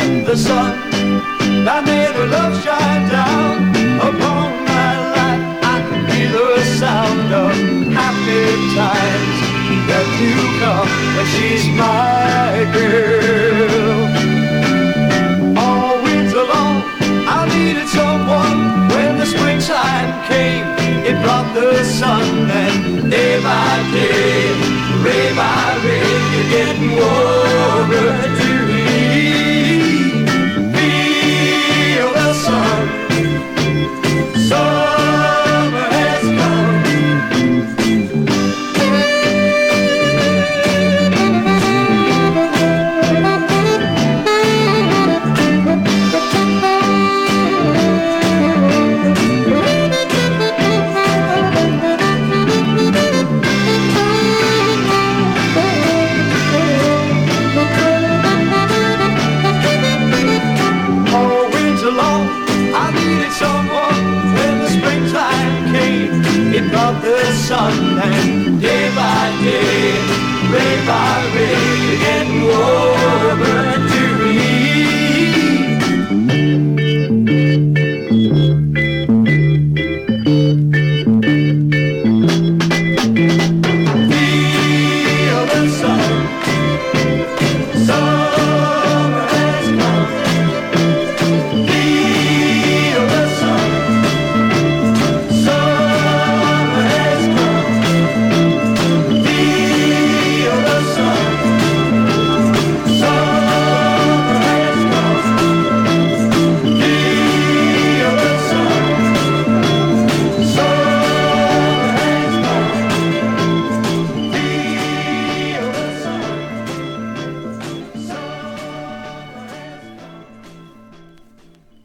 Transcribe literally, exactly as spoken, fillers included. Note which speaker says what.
Speaker 1: the sun that made her love shine down upon my life. I can hear the sound of happy times that do come when she's my girl. All winter long I needed someone. When the springtime came, it brought the sun, and day by day, ray by ray, you're getting warmer to me. Feel the sun, summer has come. Someone when the springtime came, it brought the sun and